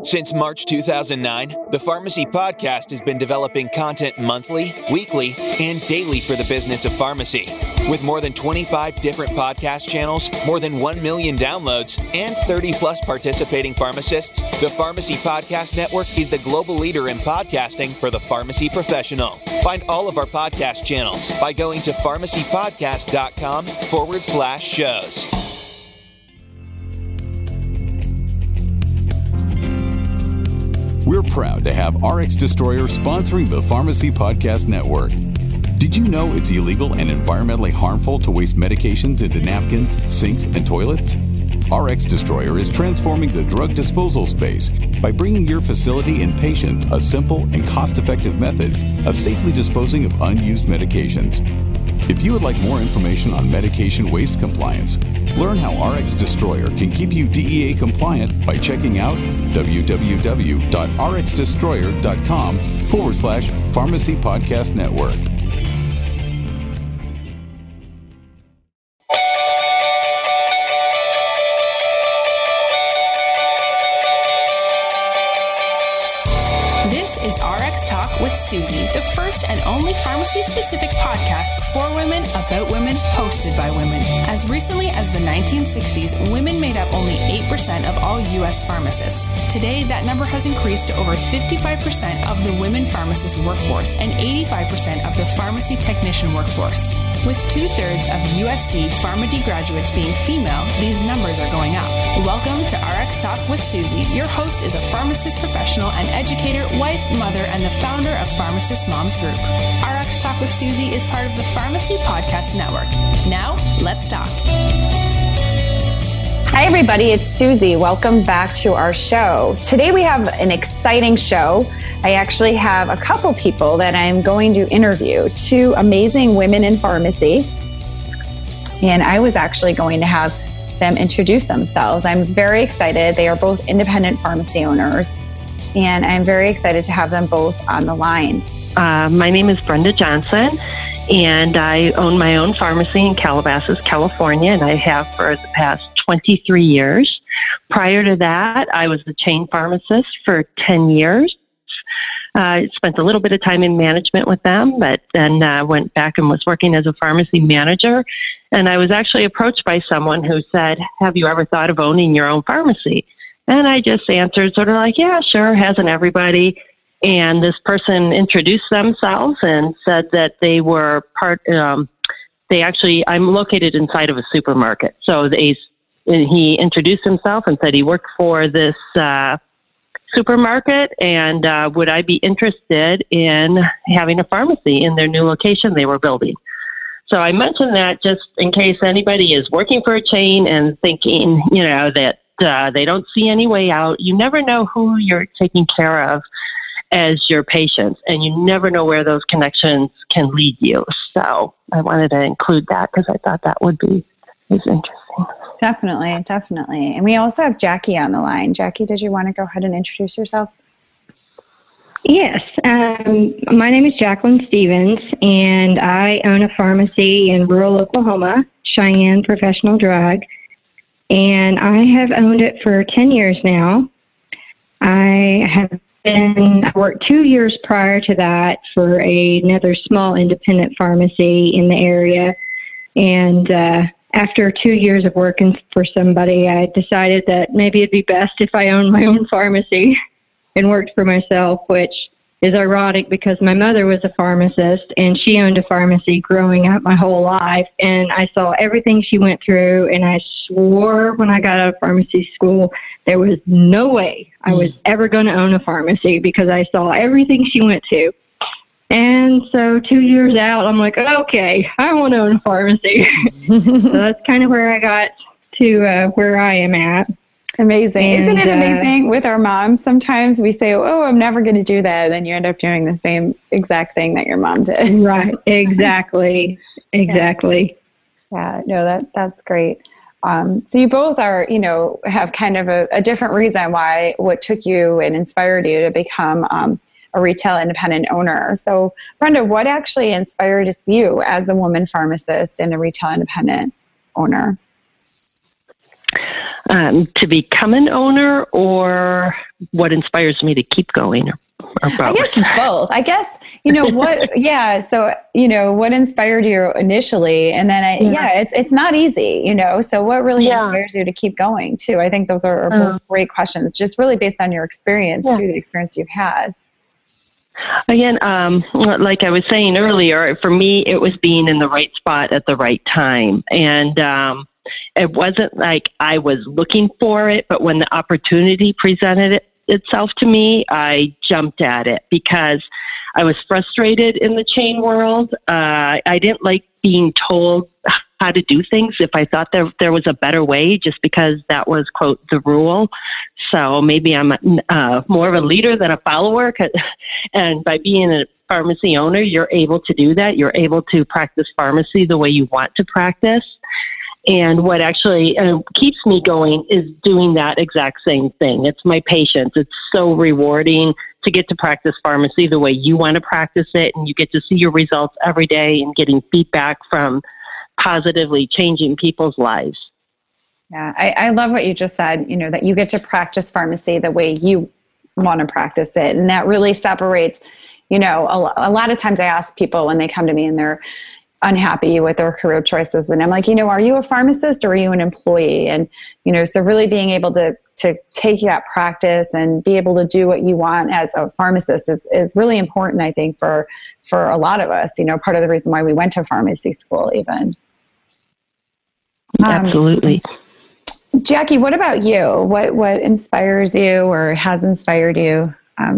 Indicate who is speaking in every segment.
Speaker 1: Since March 2009, the Pharmacy Podcast has been developing content monthly, weekly, and daily for the business of pharmacy. With more than 25 different podcast channels, more than 1 million downloads, and 30-plus participating pharmacists, the Pharmacy Podcast Network is the global leader in podcasting for the pharmacy professional. Find all of our podcast channels by going to pharmacypodcast.com/shows.
Speaker 2: We're proud to have RX Destroyer sponsoring the Pharmacy Podcast Network. Did you know it's illegal and environmentally harmful to waste medications into napkins, sinks, and toilets? RX Destroyer is transforming the drug disposal space by bringing your facility and patients a simple and cost-effective method of safely disposing of unused medications. If you would like more information on medication waste compliance, learn how RX Destroyer can keep you DEA compliant by checking out www.rxdestroyer.com/Pharmacy Podcast Network.
Speaker 3: This is RX Talk with Susie, the first and only pharmacy-specific podcast for women, about women, hosted by women. As recently as the 1960s, women made up only 8% of all U.S. pharmacists. Today, that number has increased to over 55% of the women pharmacist workforce and 85% of the pharmacy technician workforce. With 2/3 of USD PharmD graduates being female, these numbers are going up. Welcome to RX Talk with Susie. Your host is a pharmacist professional and educator, wife, mother, and the founder of Pharmacist Moms Group. RX Talk with Susie is part of the Pharmacy Podcast Network. Now, let's talk.
Speaker 4: Hi, everybody. It's Susie. Welcome back to our show. Today we have an exciting show. I actually have a couple people that I'm going to interview, two amazing women in pharmacy. And I was actually going to have them introduce themselves. I'm very excited. They are both independent pharmacy owners, and I'm very excited to have them both on the line.
Speaker 5: My name is Brenda Johnson, and I own my own pharmacy in Calabasas, California, and I have for the past 23 years. Prior to that, I was the chain pharmacist for 10 years. I spent a little bit of time in management with them, but then went back and was working as a pharmacy manager. And I was actually approached by someone who said, "Have you ever thought of owning your own pharmacy?" And I just answered sort of like, "Yeah, sure, hasn't everybody?" And this person introduced themselves and said that they were I'm located inside of a supermarket. So he introduced himself and said he worked for this supermarket, and would I be interested in having a pharmacy in their new location they were building. So I mentioned that just in case anybody is working for a chain and thinking, that they don't see any way out. You never know who you're taking care of as your patients, and you never know where those connections can lead you. So I wanted to include that because I thought that would be interesting.
Speaker 4: Definitely. And we also have Jackie on the line. Jackie, did you want to go ahead and introduce yourself?
Speaker 6: Yes. My name is Jacqueline Stevens, and I own a pharmacy in rural Oklahoma, Cheyenne Professional Drug, and I have owned it for 10 years now. I worked 2 years prior to that for another small independent pharmacy in the area, and after 2 years of working for somebody, I decided that maybe it'd be best if I owned my own pharmacy and worked for myself, which is ironic because my mother was a pharmacist and she owned a pharmacy growing up my whole life. And I saw everything she went through, and I swore when I got out of pharmacy school, there was no way I was ever going to own a pharmacy because I saw everything she went to. And so 2 years out, I'm like, okay, I want to own a pharmacy. So that's kind of where I got to where I am at.
Speaker 4: Amazing. Isn't it amazing with our moms? Sometimes we say, oh, I'm never going to do that. And then you end up doing the same exact thing that your mom did.
Speaker 6: Right. Exactly.
Speaker 4: Yeah. No, that's great. So you both are, have kind of a different reason what took you and inspired you to become a retail independent owner. So Brenda, what actually inspired you as the woman pharmacist and a retail independent owner?
Speaker 5: to become an owner, or what inspires me to keep going?
Speaker 4: I guess both. I guess, so, what inspired you initially? And then it's not easy, so what really inspires you to keep going too? I think those are both great questions, just really based on your experience too, the experience you've had.
Speaker 5: Again, like I was saying earlier, for me, it was being in the right spot at the right time. And it wasn't like I was looking for it, but when the opportunity presented itself to me, I jumped at it because I was frustrated in the chain world. I didn't like being told how to do things if I thought there was a better way, just because that was, quote, the rule. So maybe I'm more of a leader than a follower. And by being a pharmacy owner, you're able to do that. You're able to practice pharmacy the way you want to practice. And what actually keeps me going is doing that exact same thing. It's my patients. It's so rewarding to get to practice pharmacy the way you want to practice it, and you get to see your results every day and getting feedback from positively changing people's lives.
Speaker 4: Yeah, I love what you just said, that you get to practice pharmacy the way you want to practice it. And that really separates, a lot of times I ask people when they come to me and they're unhappy with their career choices. And I'm like, are you a pharmacist or are you an employee? And, so really being able to take that practice and be able to do what you want as a pharmacist is really important, I think, for a lot of us, part of the reason why we went to pharmacy school even.
Speaker 5: Absolutely.
Speaker 4: Jackie, what about you? What inspires you or has inspired you,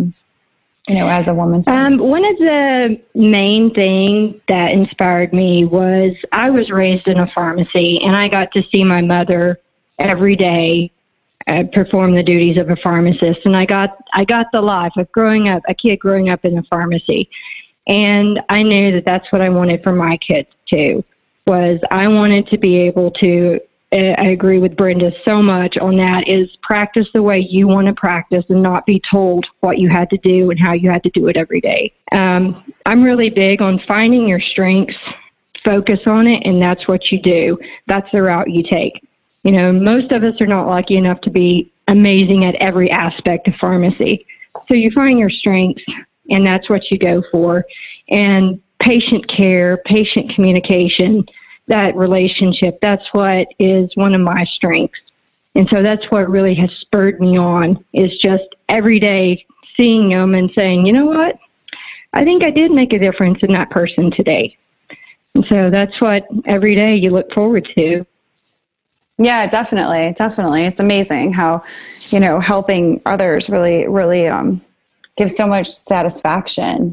Speaker 4: as a woman?
Speaker 6: One of the main things that inspired me was I was raised in a pharmacy, and I got to see my mother every day perform the duties of a pharmacist. And I got the life of a kid growing up in a pharmacy. And I knew that that's what I wanted for my kids too, was I wanted to be able to, I agree with Brenda so much on that, is practice the way you want to practice and not be told what you had to do and how you had to do it every day. I'm really big on finding your strengths, focus on it, and that's what you do. That's the route you take. Most of us are not lucky enough to be amazing at every aspect of pharmacy. So you find your strengths, and that's what you go for. And patient care, patient communication, that relationship, that's what is one of my strengths. And so that's what really has spurred me on, is just every day seeing them and saying, you know what, I think I did make a difference in that person today. And so that's what every day you look forward to.
Speaker 4: Yeah, definitely. Definitely. It's amazing how, helping others really gives so much satisfaction.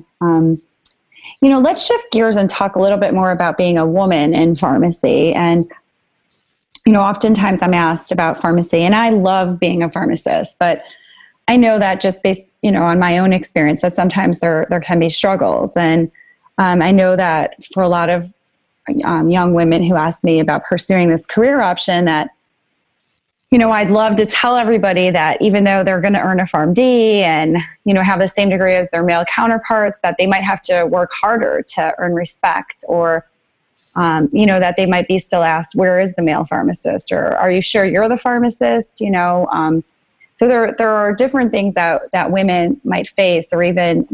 Speaker 4: Let's shift gears and talk a little bit more about being a woman in pharmacy. And, oftentimes I'm asked about pharmacy, and I love being a pharmacist, but I know that just based, on my own experience, that sometimes there can be struggles. And I know that for a lot of young women who ask me about pursuing this career option, that, I'd love to tell everybody that even though they're going to earn a PharmD and, have the same degree as their male counterparts, that they might have to work harder to earn respect, or, that they might be still asked, where is the male pharmacist? Or are you sure you're the pharmacist? So there are different things that women might face, or even,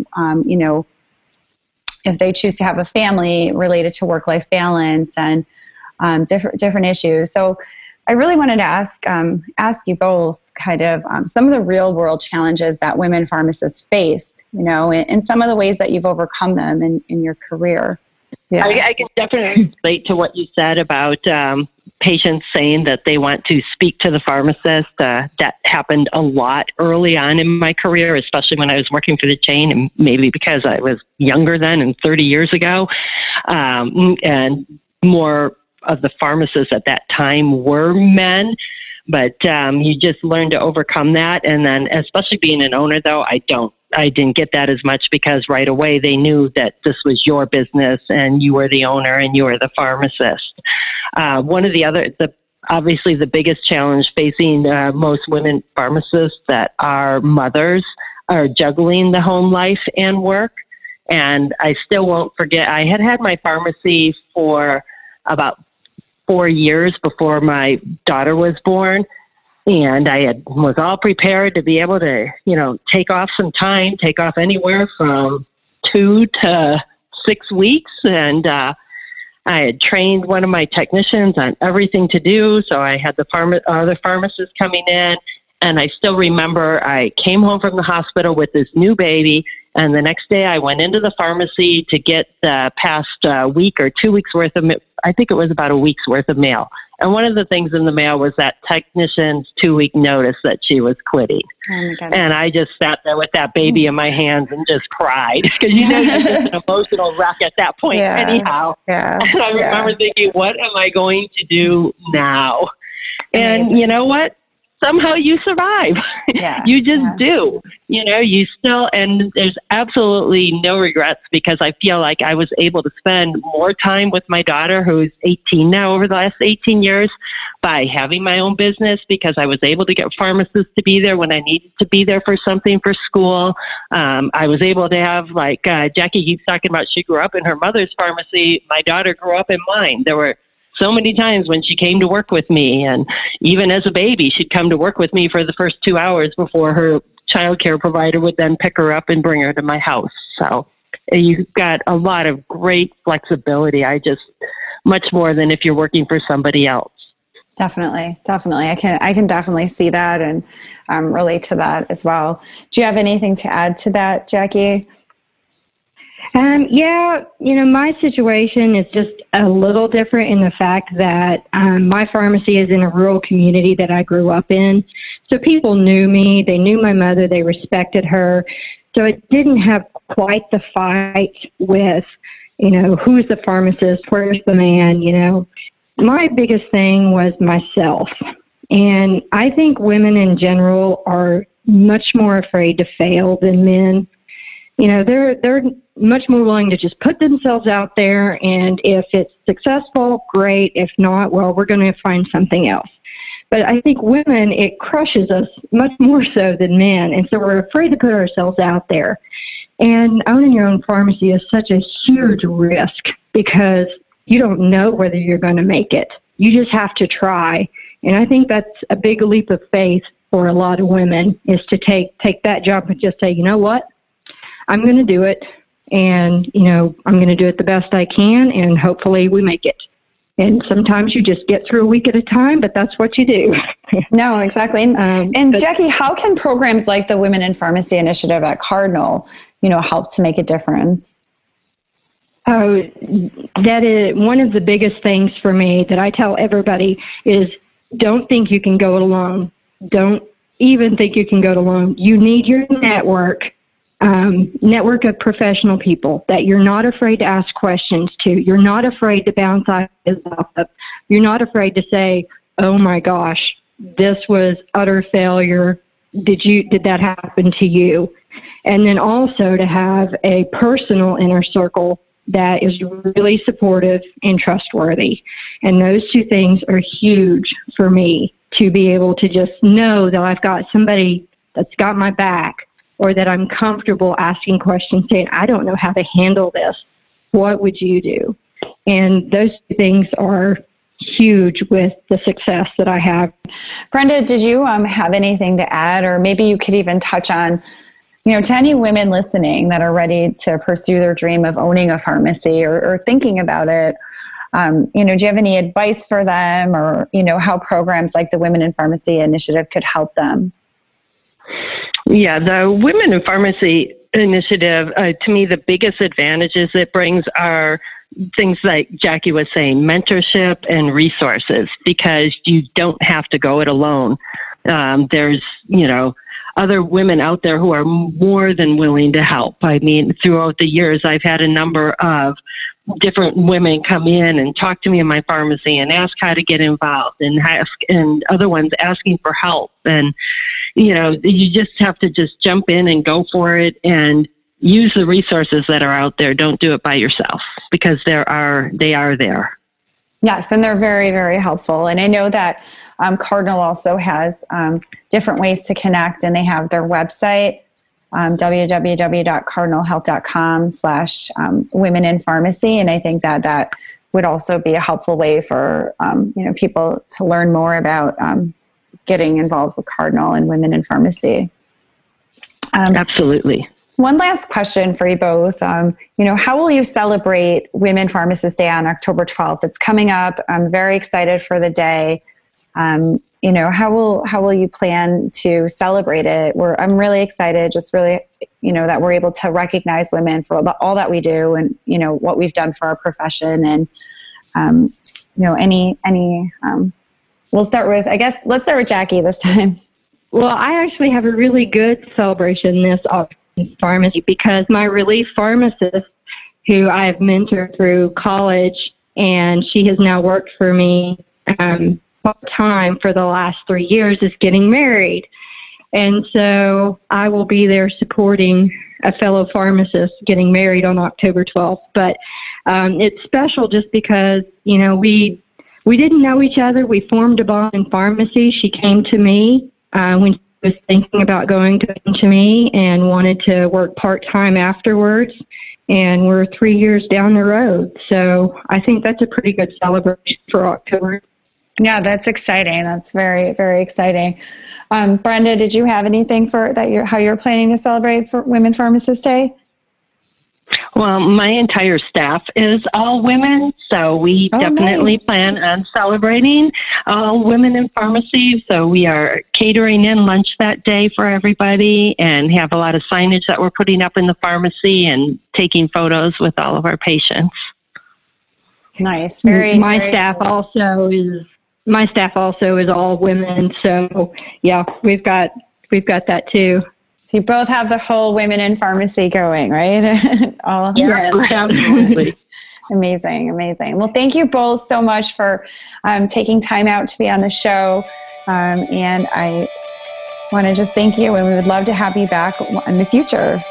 Speaker 4: if they choose to have a family related to work-life balance and different issues. So I really wanted to ask you both kind of some of the real world challenges that women pharmacists face, and some of the ways that you've overcome them in your career. Yeah.
Speaker 5: I can definitely relate to what you said about patients saying that they want to speak to the pharmacist. That happened a lot early on in my career, especially when I was working for the chain, and maybe because I was younger then and 30 years ago, and more of the pharmacists at that time were men. But you just learn to overcome that. And then, especially being an owner, though, I didn't get that as much, because right away they knew that this was your business and you were the owner and you were the pharmacist. One of obviously the biggest challenge facing most women pharmacists that are mothers are juggling the home life and work. And I still won't forget, I had my pharmacy for about 4 years before my daughter was born. And I was all prepared to be able to, take off anywhere from 2 to 6 weeks. And I had trained one of my technicians on everything to do. So I had the other pharmacists coming in. And I still remember I came home from the hospital with this new baby. And the next day I went into the pharmacy to get the past week or 2 weeks worth of, I think it was about a week's worth of mail. And one of the things in the mail was that technician's 2-week notice that she was quitting. Oh my God. And I just sat there with that baby in my hands and just cried because you're just an emotional wreck at that point anyhow. Yeah. And I remember thinking, what am I going to do now? And you know what? Somehow you survive. Yeah. You just do. You still, and there's absolutely no regrets because I feel like I was able to spend more time with my daughter, who's 18 now, over the last 18 years by having my own business because I was able to get pharmacists to be there when I needed to be there for something for school. I was able to have, like Jackie keeps talking about, she grew up in her mother's pharmacy. My daughter grew up in mine. There were so many times when she came to work with me, and even as a baby, she'd come to work with me for the first 2 hours before her childcare provider would then pick her up and bring her to my house. So you've got a lot of great flexibility. Much more than if you're working for somebody else.
Speaker 4: Definitely. I can definitely see that and relate to that as well. Do you have anything to add to that, Jackie?
Speaker 6: My situation is just a little different in the fact that my pharmacy is in a rural community that I grew up in. So people knew me, they knew my mother, they respected her. So it didn't have quite the fight with, who's the pharmacist, where's the man, My biggest thing was myself. And I think women in general are much more afraid to fail than men. They're much more willing to just put themselves out there, and if it's successful, great. If not, well, we're going to find something else. But I think women, it crushes us much more so than men, and so we're afraid to put ourselves out there. And owning your own pharmacy is such a huge risk because you don't know whether you're going to make it. You just have to try. And I think that's a big leap of faith for a lot of women, is to take that jump and just say, you know what? I'm going to do it, and, I'm going to do it the best I can, and hopefully we make it. And sometimes you just get through a week at a time, but that's what you do.
Speaker 4: No, exactly. And Jackie, how can programs like the Women in Pharmacy Initiative at Cardinal, help to make a difference?
Speaker 6: Oh, that is one of the biggest things for me that I tell everybody is don't think you can go it alone. Don't even think you can go it alone. You need your network of professional people that you're not afraid to ask questions to. You're not afraid to bounce ideas off of. You're not afraid to say, oh my gosh, this was utter failure. Did that happen to you? And then also to have a personal inner circle that is really supportive and trustworthy. And those two things are huge for me, to be able to just know that I've got somebody that's got my back, or that I'm comfortable asking questions, saying, I don't know how to handle this. What would you do? And those things are huge with the success that I have.
Speaker 4: Brenda, did you have anything to add? Or maybe you could even touch on, to any women listening that are ready to pursue their dream of owning a pharmacy or thinking about it. Do you have any advice for them, or, how programs like the Women in Pharmacy Initiative could help them?
Speaker 5: Yeah, the Women in Pharmacy Initiative, to me, the biggest advantages it brings are things like Jackie was saying, mentorship and resources, because you don't have to go it alone. There's, other women out there who are more than willing to help. I mean, throughout the years, I've had a number of different women come in and talk to me in my pharmacy and ask how to get involved, and other ones asking for help. And, you just have to just jump in and go for it and use the resources that are out there. Don't do it by yourself, because they are there.
Speaker 4: Yes, and they're very, very helpful. And I know that Cardinal also has different ways to connect, and they have their website, www.cardinalhealth.com/women in pharmacy. And I think that would also be a helpful way for people to learn more about getting involved with Cardinal and Women in Pharmacy.
Speaker 5: Absolutely.
Speaker 4: One last question for you both. How will you celebrate Women Pharmacist Day on October 12th? It's coming up. I'm very excited for the day. How will you plan to celebrate it? I'm really excited, just really, that we're able to recognize women for all that we do and, what we've done for our profession. And, let's start with Jackie this time.
Speaker 6: Well, I actually have a really good celebration this pharmacy because my relief pharmacist, who I have mentored through college, and she has now worked for me part-time for the last 3 years, is getting married. And so I will be there supporting a fellow pharmacist getting married on October 12th. But it's special just because, we didn't know each other. We formed a bond in pharmacy. She came to me when she was thinking about going to me and wanted to work part-time afterwards. And we're 3 years down the road. So I think that's a pretty good celebration for October.
Speaker 4: Yeah, that's exciting. That's very, very exciting. Brenda, did you have anything how you're planning to celebrate for Women Pharmacist Day?
Speaker 5: Well, my entire staff is all women, so we definitely plan on celebrating all women in pharmacy. So we are catering in lunch that day for everybody and have a lot of signage that we're putting up in the pharmacy and taking photos with all of our patients.
Speaker 4: Nice.
Speaker 6: My staff also is all women, so yeah, we've got that too.
Speaker 4: So you both have the whole Women in Pharmacy going, right?
Speaker 6: Yeah, absolutely.
Speaker 4: Amazing. Well, thank you both so much for taking time out to be on the show. And I want to just thank you, and we would love to have you back in the future.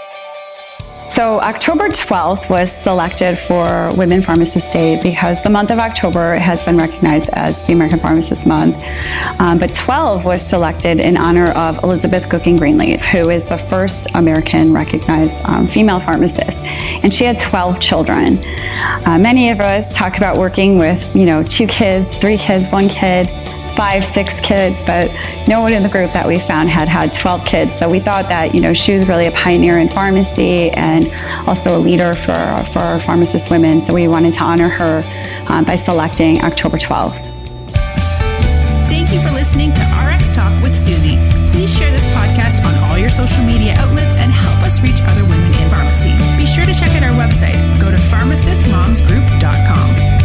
Speaker 4: So October 12th was selected for Women Pharmacist Day because the month of October has been recognized as the American Pharmacist Month. But 12 was selected in honor of Elizabeth Gookin Greenleaf, who is the first American recognized female pharmacist. And she had 12 children. Many of us talk about working with, 2 kids, 3 kids, 1 kid, 5, 6 kids, but no one in the group that we found had 12 kids. So we thought that, she was really a pioneer in pharmacy and also a leader for our pharmacist women. So we wanted to honor her by selecting October 12th.
Speaker 3: Thank you for listening to RX Talk with Susie. Please share this podcast on all your social media outlets and help us reach other women in pharmacy. Be sure to check out our website. Go to pharmacistmomsgroup.com.